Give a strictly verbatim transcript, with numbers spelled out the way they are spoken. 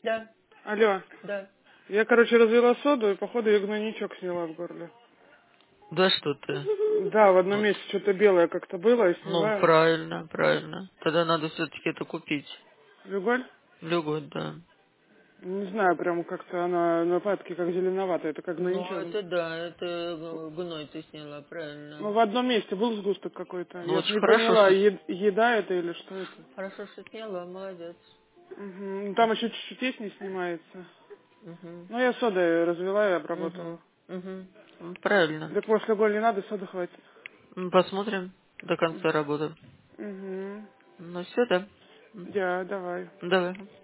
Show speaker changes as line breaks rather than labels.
Да,
Алло.
да.
Я, короче, развела соду и, походу, я гнойничок сняла в горле.
Да что ты?
Да, в одном
Ну,
месте что-то белое как-то было, и
ну,
сняла.
правильно, правильно. Тогда надо все-таки это купить.
Люголь?
Люготь, да.
Не знаю, прям как-то она на пятке как зеленоватая, это как
Ну,
гнойничок.
это да, это г- гной ты сняла, правильно.
Ну, в одном месте был сгусток какой-то.
Ну,
Я ж
очень
не
хорошо,
поняла,
что...
е- еда это или что это.
Хорошо, что сняла, молодец.
Мгм. Ну, там еще чуть-чуть есть, не снимается.
Угу,
Ну, я содой развела и
угу,
обработала.
угу. Правильно.
Так после голь не надо, соды хватит.
М, Посмотрим до конца работы.
Угу.
Ну, все, да. М,
Да, давай.
Давай.